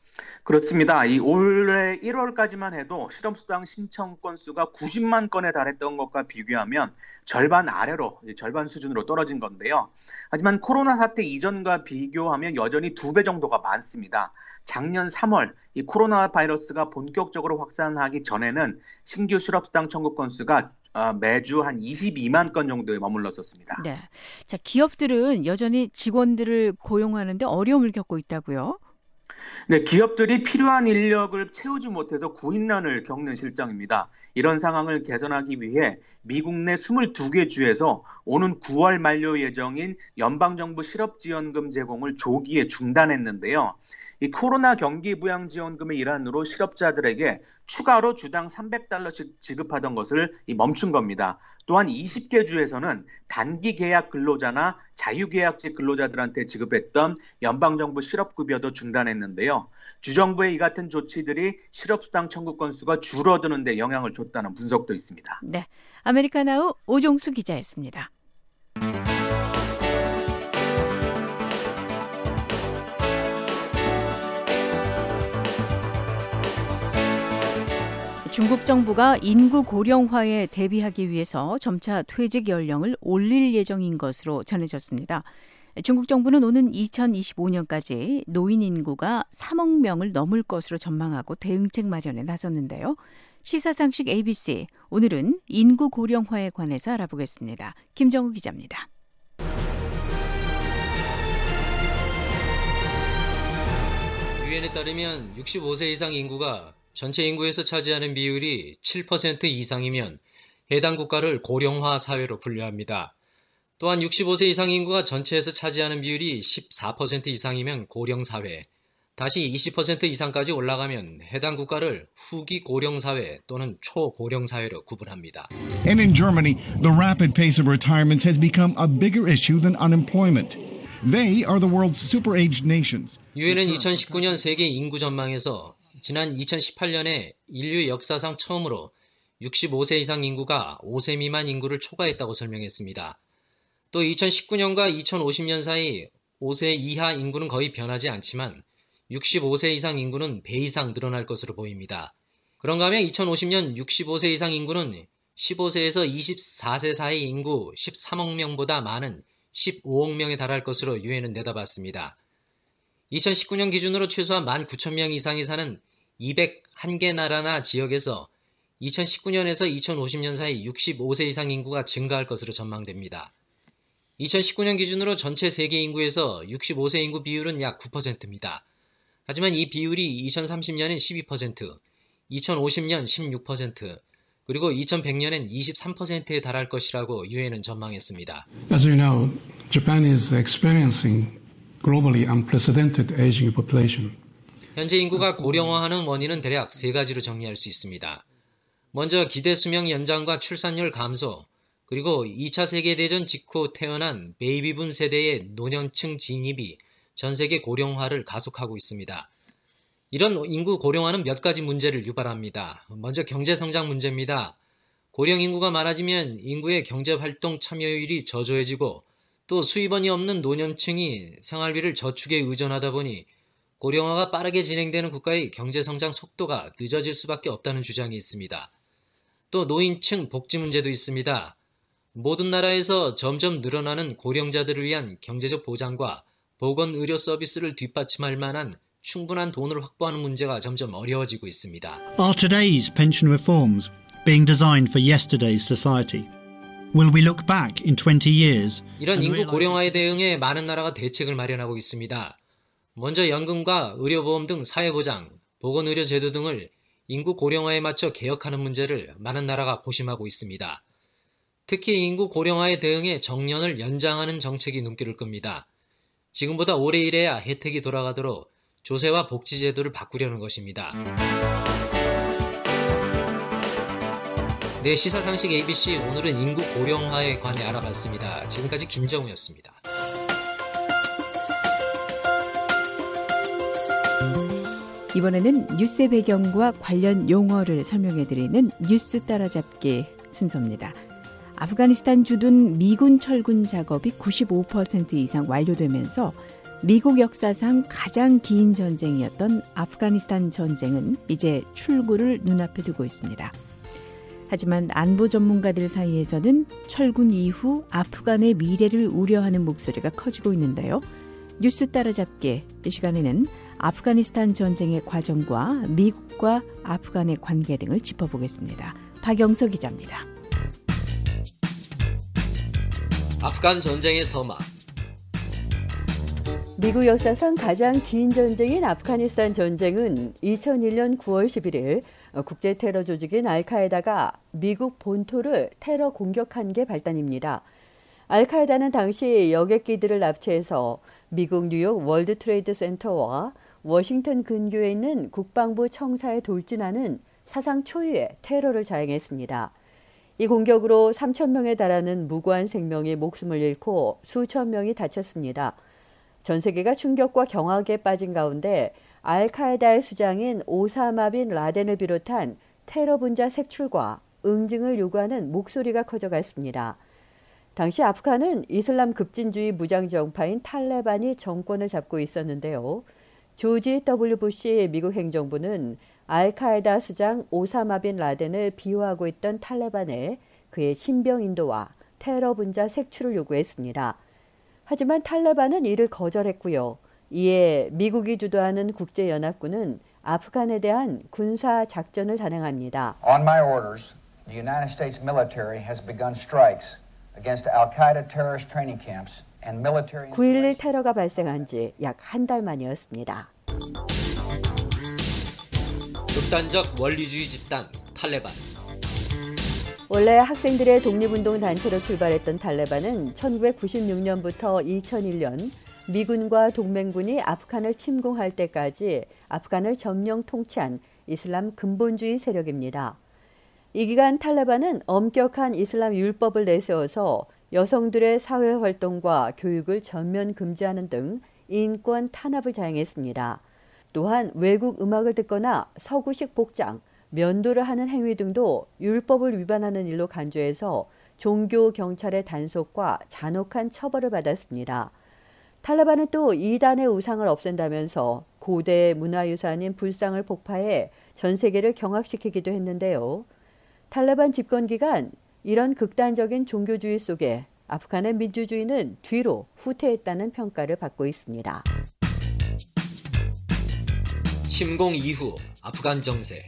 그렇습니다. 이 올해 1월까지만 해도 실업수당 신청 건수가 90만 건에 달했던 것과 비교하면 절반 아래로, 절반 수준으로 떨어진 건데요. 하지만 코로나 사태 이전과 비교하면 여전히 2배 정도가 많습니다. 작년 3월 이 코로나 바이러스가 본격적으로 확산하기 전에는 신규 실업수당 청구 건수가 매주 한 22만 건 정도에 머물렀었습니다. 네, 자, 기업들은 여전히 직원들을 고용하는데 어려움을 겪고 있다고요? 네, 기업들이 필요한 인력을 채우지 못해서 구인난을 겪는 실정입니다. 이런 상황을 개선하기 위해 미국 내 22개 주에서 오는 9월 만료 예정인 연방정부 실업지원금 제공을 조기에 중단했는데요. 이 코로나 경기부양지원금의 일환으로 실업자들에게 추가로 주당 $300씩 지급하던 것을 멈춘 겁니다. 또한 20개 주에서는 단기 계약 근로자나 자유계약직 근로자들한테 지급했던 연방정부 실업급여도 중단했는데요. 주정부의 이 같은 조치들이 실업수당 청구 건수가 줄어드는 데 영향을 줬다는 분석도 있습니다. 네, 아메리카나우 오종수 기자였습니다. 중국 정부가 인구 고령화에 대비하기 위해서 점차 퇴직 연령을 올릴 예정인 것으로 전해졌습니다. 중국 정부는 오는 2025년까지 노인 인구가 3억 명을 넘을 것으로 전망하고 대응책 마련에 나섰는데요. 시사상식 ABC, 오늘은 인구 고령화에 관해서 알아보겠습니다. 김정우 기자입니다. 유엔에 따르면 65세 이상 인구가 전체 인구에서 차지하는 비율이 7% 이상이면 해당 국가를 고령화 사회로 분류합니다. 또한 65세 이상 인구가 전체에서 차지하는 비율이 14% 이상이면 고령사회, 다시 20% 이상까지 올라가면 해당 국가를 후기 고령사회 또는 초고령사회로 구분합니다. And in Germany, the rapid pace of retirements has become a bigger issue than unemployment. They are the world's super-aged nations. 유엔은 2019년 세계 인구 전망에서 지난 2018년에 인류 역사상 처음으로 65세 이상 인구가 5세 미만 인구를 초과했다고 설명했습니다. 또 2019년과 2050년 사이 5세 이하 인구는 거의 변하지 않지만 65세 이상 인구는 배 이상 늘어날 것으로 보입니다. 그런가 하면 2050년 65세 이상 인구는 15세에서 24세 사이 인구 13억 명보다 많은 15억 명에 달할 것으로 유엔은 내다봤습니다. 2019년 기준으로 최소한 19,000명 이상이 사는 201개 나라나 지역에서 2019년에서 2050년 사이 65세 이상 인구가 증가할 것으로 전망됩니다. 2019년 기준으로 전체 세계 인구에서 65세 인구 비율은 약 9%입니다. 하지만 이 비율이 2030년엔 12%, 2050년 16%, 그리고 2100년엔 23%에 달할 것이라고 유엔은 전망했습니다. As you know, Japan is experiencing globally unprecedented aging population. 현재 인구가 고령화하는 원인은 대략 세 가지로 정리할 수 있습니다. 먼저 기대 수명 연장과 출산율 감소, 그리고 2차 세계대전 직후 태어난 베이비붐 세대의 노년층 진입이 전 세계 고령화를 가속하고 있습니다. 이런 인구 고령화는 몇 가지 문제를 유발합니다. 먼저 경제성장 문제입니다. 고령 인구가 많아지면 인구의 경제활동 참여율이 저조해지고 또 수입원이 없는 노년층이 생활비를 저축에 의존하다 보니 고령화가 빠르게 진행되는 국가의 경제성장 속도가 늦어질 수밖에 없다는 주장이 있습니다. 또 노인층 복지 문제도 있습니다. 모든 나라에서 점점 늘어나는 고령자들을 위한 경제적 보장과 보건의료 서비스를 뒷받침할 만한 충분한 돈을 확보하는 문제가 점점 어려워지고 있습니다. Are today's pension reforms being designed for yesterday's society? Will we look back in 20 years? 이런 인구 고령화에 대응해 많은 나라가 대책을 마련하고 있습니다. 먼저 연금과 의료보험 등 사회보장, 보건의료 제도 등을 인구 고령화에 맞춰 개혁하는 문제를 많은 나라가 고심하고 있습니다. 특히 인구 고령화에 대응해 정년을 연장하는 정책이 눈길을 끕니다. 지금보다 오래 일해야 혜택이 돌아가도록 조세와 복지 제도를 바꾸려는 것입니다. 네, 시사상식 ABC, 오늘은 인구 고령화에 관해 알아봤습니다. 지금까지 김정우였습니다. 이번에는 뉴스의 배경과 관련 용어를 설명해드리는 뉴스 따라잡기 순서입니다. 아프가니스탄 주둔 미군 철군 작업이 95% 이상 완료되면서 미국 역사상 가장 긴 전쟁이었던 아프가니스탄 전쟁은 이제 출구를 눈앞에 두고 있습니다. 하지만 안보 전문가들 사이에서는 철군 이후 아프간의 미래를 우려하는 목소리가 커지고 있는데요. 뉴스 따라잡기, 이 시간에는 아프가니스탄 전쟁의 과정과 미국과 아프간의 관계 등을 짚어보겠습니다. 박영석 기자입니다. 아프간 전쟁의 서막. 미국 역사상 가장 긴 전쟁인 아프가니스탄 전쟁은 2001년 9월 11일 국제 테러 조직인 알카에다가 미국 본토를 테러 공격한 게 발단입니다. 알카에다는 당시 여객기들을 납치해서 미국 뉴욕 월드 트레이드 센터와 워싱턴 근교에 있는 국방부 청사에 돌진하는 사상 초유의 테러를 자행했습니다. 이 공격으로 3,000명에 달하는 무고한 생명이 목숨을 잃고 수천 명이 다쳤습니다. 전 세계가 충격과 경악에 빠진 가운데 알카에다의 수장인 오사마 빈 라덴을 비롯한 테러 분자 색출과 응징을 요구하는 목소리가 커져갔습니다. 당시 아프간은 이슬람 급진주의 무장정파인 탈레반이 정권을 잡고 있었는데요. 조지 W. 부시 미국 행정부는 알카에다 수장 오사마 빈 라덴을 비호하고 있던 탈레반에 그의 신병 인도와 테러 분자 색출을 요구했습니다. 하지만 탈레반은 이를 거절했고요. 이에 미국이 주도하는 국제연합군은 아프간에 대한 군사 작전을 단행합니다. On my orders, the United States military has begun strikes against Al-Qaeda terrorist training camps and military 9.11 테러가 발생한 지 약 한 달 만이었습니다. 극단적 원리주의 집단 탈레반. 원래 학생들의 독립운동 단체로 출발했던 탈레반은 1996년부터 2001년 미군과 동맹군이 아프간을 침공할 때까지 아프간을 점령 통치한 이슬람 근본주의 세력입니다. 이 기간 탈레반은 엄격한 이슬람 율법을 내세워서 여성들의 사회활동과 교육을 전면 금지하는 등 인권 탄압을 자행했습니다. 또한 외국 음악을 듣거나 서구식 복장, 면도를 하는 행위 등도 율법을 위반하는 일로 간주해서 종교 경찰의 단속과 잔혹한 처벌을 받았습니다. 탈레반은 또 이단의 우상을 없앤다면서 고대 문화유산인 불상을 폭파해 전 세계를 경악시키기도 했는데요. 탈레반 집권 기간 이런 극단적인 종교주의 속에 아프간의 민주주의는 뒤로 후퇴했다는 평가를 받고 있습니다. 침공 이후 아프간 정세.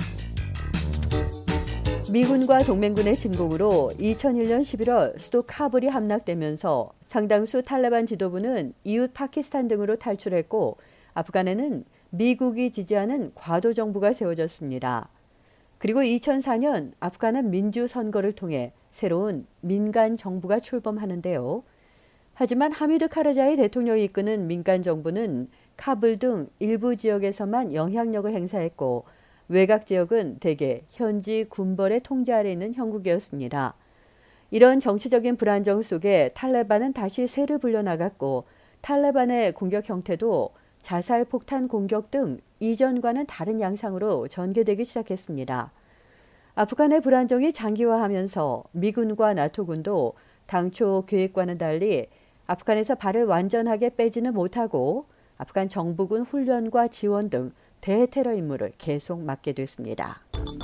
미군과 동맹군의 침공으로 2001년 11월 수도 카불이 함락되면서 상당수 탈레반 지도부는 이웃 파키스탄 등으로 탈출했고 아프간에는 미국이 지지하는 과도 정부가 세워졌습니다. 그리고 2004년 아프간은 민주선거를 통해 새로운 민간 정부가 출범하는데요. 하지만 하미드 카르자이 대통령이 이끄는 민간 정부는 카불 등 일부 지역에서만 영향력을 행사했고 외곽 지역은 대개 현지 군벌의 통제 아래 있는 형국이었습니다. 이런 정치적인 불안정 속에 탈레반은 다시 세를 불려나갔고 탈레반의 공격 형태도 자살 폭탄 공격 등 이전과는 다른 양상으로 전개되기 시작했습니다. 아프간의 불안정이 장기화하면서 미군과 나토군도 당초 계획과는 달리 아프간에서 발을 완전하게 빼지는 못하고 아프간 정부군 훈련과 지원 등 대테러 임무를 계속 맡게 됐습니다.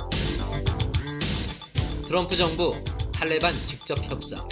트럼프 정부 탈레반 직접 협상.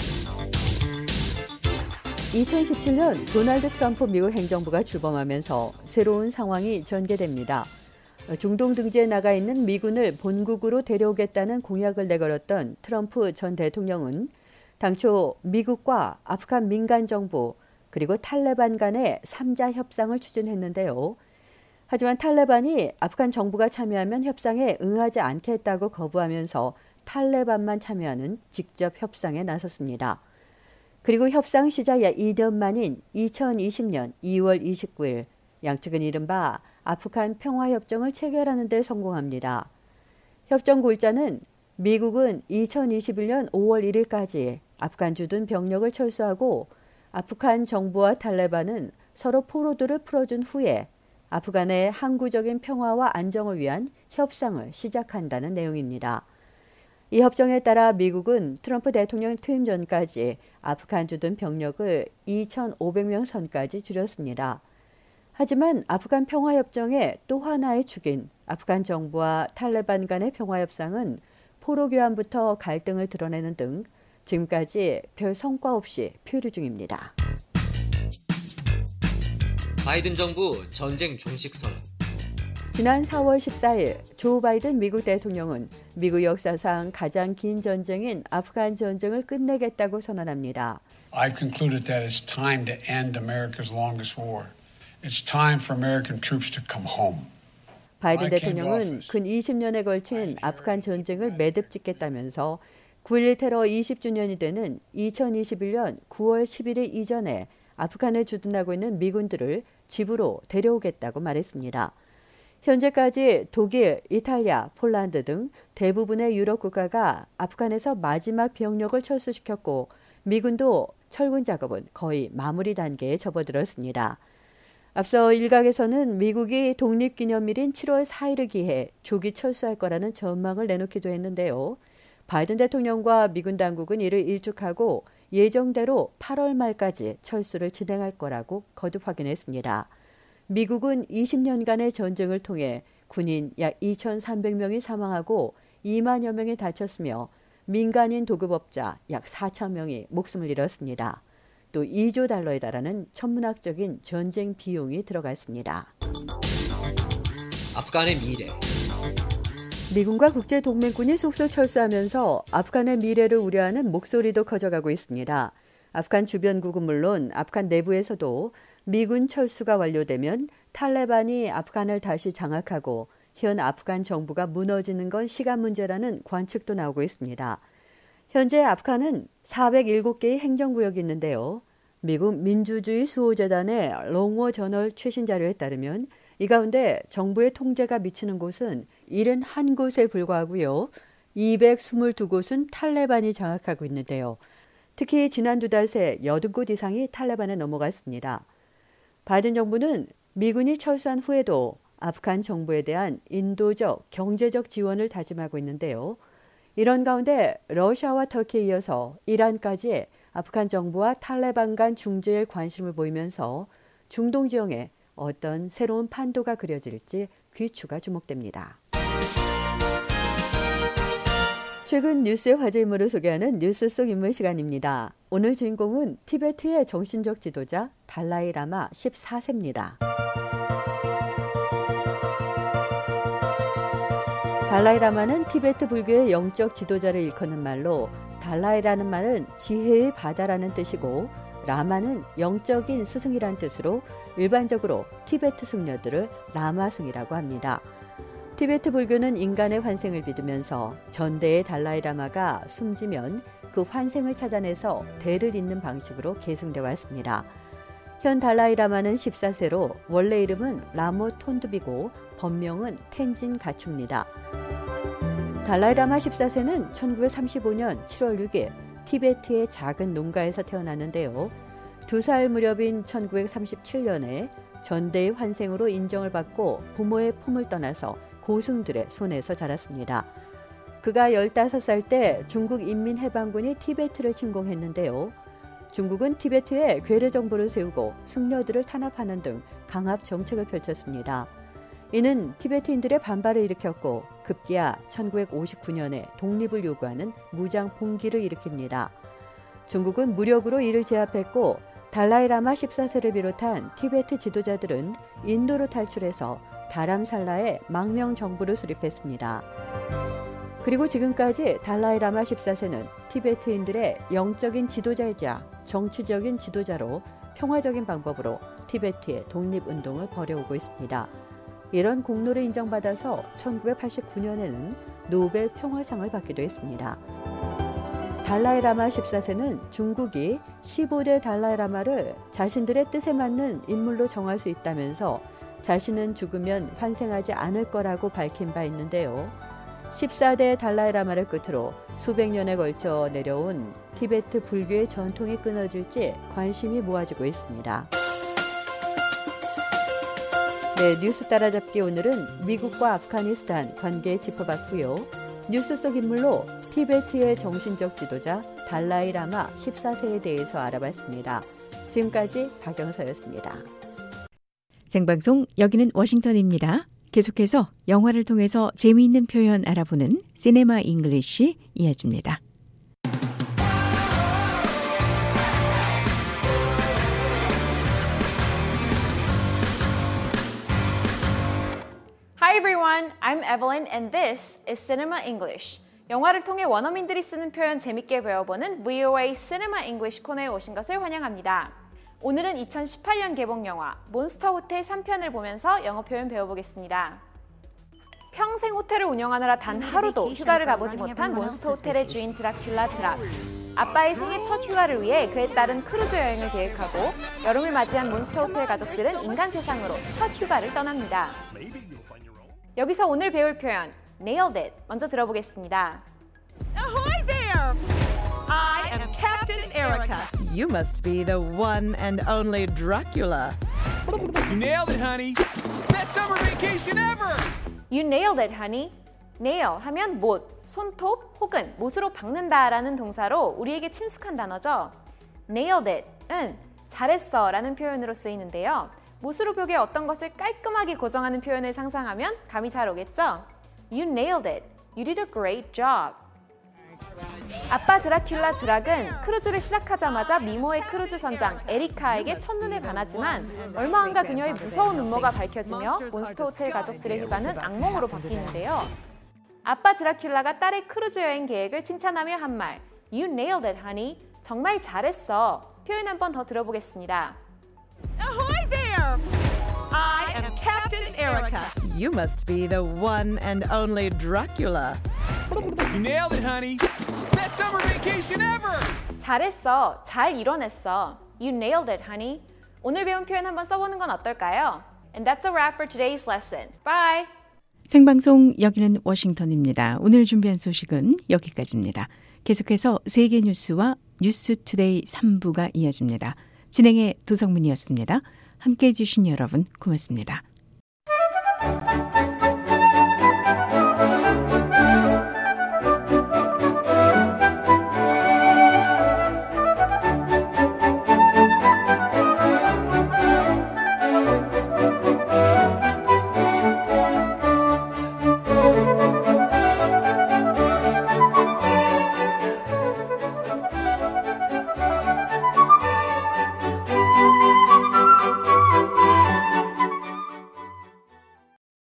2017년 도널드 트럼프 미국 행정부가 출범하면서 새로운 상황이 전개됩니다. 중동 등지에 나가 있는 미군을 본국으로 데려오겠다는 공약을 내걸었던 트럼프 전 대통령은 당초 미국과 아프간 민간 정부 그리고 탈레반 간의 3자 협상을 추진했는데요. 하지만 탈레반이 아프간 정부가 참여하면 협상에 응하지 않겠다고 거부하면서 탈레반만 참여하는 직접 협상에 나섰습니다. 그리고 협상 시작 약 2년 만인 2020년 2월 29일 양측은 이른바 아프간 평화협정을 체결하는 데 성공합니다. 협정 골자는 미국은 2021년 5월 1일까지 아프간 주둔 병력을 철수하고 아프간 정부와 탈레반은 서로 포로들을 풀어준 후에 아프간의 항구적인 평화와 안정을 위한 협상을 시작한다는 내용입니다. 이 협정에 따라 미국은 트럼프 대통령 퇴임 전까지 아프간 주둔 병력을 2,500명 선까지 줄였습니다. 하지만 아프간 평화협정의 또 하나의 축인 아프간 정부와 탈레반 간의 평화협상은 포로 교환부터 갈등을 드러내는 등 지금까지 별 성과 없이 표류 중입니다. 바이든 정부 전쟁 종식 선언. 지난 4월 14일 조 바이든 미국 대통령은 미국 역사상 가장 긴 전쟁인 아프간 전쟁을 끝내겠다고 선언합니다. I've concluded that it's time to end America's longest war. It's time for American troops to come home. 바이든 대통령은 근 20년에 걸친 아프간 전쟁을 매듭 짓겠다면서 9.11 테러 20주년이 되는 2021년 9월 11일 이전에 아프간에 주둔하고 있는 미군들을 집으로 데려오겠다고 말했습니다. 현재까지 독일, 이탈리아, 폴란드 등 대부분의 유럽 국가가 아프간에서 마지막 병력을 철수시켰고 미군도 철군 작업은 거의 마무리 단계에 접어들었습니다. 앞서 일각에서는 미국이 독립기념일인 7월 4일을 기해 조기 철수할 거라는 전망을 내놓기도 했는데요. 바이든 대통령과 미군 당국은 이를 일축하고 예정대로 8월 말까지 철수를 진행할 거라고 거듭 확인했습니다. 미국은 20년간의 전쟁을 통해 군인 약 2,300명이 사망하고 2만여 명이 다쳤으며 민간인 도급업자 약 4천 명이 목숨을 잃었습니다. 또 2조 달러에 달하는 천문학적인 전쟁 비용이 들어갔습니다. 아프간의 미래. 미군과 국제동맹군이 속속 철수하면서 아프간의 미래를 우려하는 목소리도 커져가고 있습니다. 아프간 주변국은 물론 아프간 내부에서도 미군 철수가 완료되면 탈레반이 아프간을 다시 장악하고 현 아프간 정부가 무너지는 건 시간 문제라는 관측도 나오고 있습니다. 현재 아프간은 407개의 행정구역이 있는데요. 미국 민주주의 수호재단의 롱워 저널 최신 자료에 따르면 이 가운데 정부의 통제가 미치는 곳은 71곳에 불과하고요. 222곳은 탈레반이 장악하고 있는데요. 특히 지난 2달 새 80곳 이상이 탈레반에 넘어갔습니다. 바이든 정부는 미군이 철수한 후에도 아프간 정부에 대한 인도적, 경제적 지원을 다짐하고 있는데요. 이런 가운데 러시아와 터키에 이어서 이란까지 아프간 정부와 탈레반 간 중재에 관심을 보이면서 중동 지형에 어떤 새로운 판도가 그려질지 귀추가 주목됩니다. 최근 뉴스의 화제 인물을 소개하는 뉴스 속 인물 시간입니다. 오늘 주인공은 티베트의 정신적 지도자 달라이 라마 14세입니다. 달라이 라마는 티베트 불교의 영적 지도자를 일컫는 말로 달라이라는 말은 지혜의 바다라는 뜻이고 라마는 영적인 스승이란 뜻으로 일반적으로 티베트 승려들을 라마승이라고 합니다. 티베트 불교는 인간의 환생을 믿으면서 전대의 달라이 라마가 숨지면 그 환생을 찾아내서 대를 잇는 방식으로 계승되어 왔습니다. 현 달라이 라마는 14세로 원래 이름은 라모 톤두비고 법명은 텐진 가추입니다. 달라이 라마 14세는 1935년 7월 6일 티베트의 작은 농가에서 태어났는데요. 2살 무렵인 1937년에 전대의 환생으로 인정을 받고 부모의 품을 떠나서 고승들의 손에서 자랐습니다. 그가 15살 때 중국 인민해방군이 티베트를 침공했는데요. 중국은 티베트에 괴뢰 정부를 세우고 승려들을 탄압하는 등 강압 정책을 펼쳤습니다. 이는 티베트인들의 반발을 일으켰고 급기야 1959년에 독립을 요구하는 무장 봉기를 일으킵니다. 중국은 무력으로 이를 제압했고 달라이 라마 14세를 비롯한 티베트 지도자들은 인도로 탈출해서 다람살라에 망명 정부를 수립했습니다. 그리고 지금까지 달라이 라마 14세는 티베트인들의 영적인 지도자이자 정치적인 지도자로 평화적인 방법으로 티베트의 독립운동을 벌여오고 있습니다. 이런 공로를 인정받아서 1989년에는 노벨 평화상을 받기도 했습니다. 달라이 라마 14세는 중국이 15대 달라이 라마를 자신들의 뜻에 맞는 인물로 정할 수 있다면서 자신은 죽으면 환생하지 않을 거라고 밝힌 바 있는데요. 14대 달라이 라마를 끝으로 수백 년에 걸쳐 내려온 티베트 불교의 전통이 끊어질지 관심이 모아지고 있습니다. 네, 뉴스 따라잡기 오늘은 미국과 아프가니스탄 관계 짚어봤고요. 뉴스 속 인물로 티베트의 정신적 지도자 달라이 라마 14세에 대해서 알아봤습니다. 지금까지 박영서였습니다. 생방송 여기는 워싱턴입니다. 계속해서 영화를 통해서 재미있는 표현 알아보는 시네마 잉글리시 이어집니다. Hi everyone, I'm Evelyn and this is Cinema English. 영화를 통해 원어민들이 쓰는 표현 재밌게 배워보는 VOA Cinema English 코너에 오신 것을 환영합니다. 오늘은 2018년 개봉 영화 몬스터 호텔 3편을 보면서 영어 표현 배워보겠습니다. 평생 호텔을 운영하느라 단 하루도 휴가를 가보지 못한 몬스터 호텔의 주인 드라큘라 드락. 아빠의 생애 첫 휴가를 위해 그에 따른 크루즈 여행을 계획하고 여름을 맞이한 몬스터 호텔 가족들은 인간 세상으로 첫 휴가를 떠납니다. 여기서 오늘 배울 표현 Nailed it 먼저 들어보겠습니다. Ahoy there! I am Captain Erica. You must be the one and only Dracula. You nailed it, honey. Best summer vacation ever. You nailed it, honey. nail 하면 못, 손톱 혹은 못으로 박는다라는 동사로 우리에게 친숙한 단어죠. nailed it은 잘했어 라는 표현으로 쓰이는데요. 못으로 벽에 어떤 것을 깔끔하게 고정하는 표현을 상상하면 감이 잘 오겠죠? You nailed it. You did a great job. 아빠 드라큘라 드락은 크루즈를 시작하자마자 미모의 크루즈 선장 에리카에게 첫눈에 반하지만 얼마 안 가 그녀의 무서운 음모가 밝혀지며 몬스터 호텔 가족들의 휴가는 악몽으로 바뀌는데요. 아빠 드라큘라가 딸의 크루즈 여행 계획을 칭찬하며 한 말, You nailed it, honey. 정말 잘했어. 표현 한 번 더 들어보겠습니다. Ahoy there! I am Captain Erica. You must be the one and only Dracula. You nailed it, honey. Best summer vacation ever. 잘했어. 잘 이뤄냈어. You nailed it, honey. 오늘 배운 표현 한번 써보는 건 어떨까요? And that's a wrap for today's lesson. Bye! 생방송 여기는 워싱턴입니다. 오늘 준비한 소식은 여기까지입니다. 계속해서 세계 뉴스와 뉴스투데이 3부가 이어집니다. 진행의 도성문이었습니다. 함께해 주신 여러분 고맙습니다.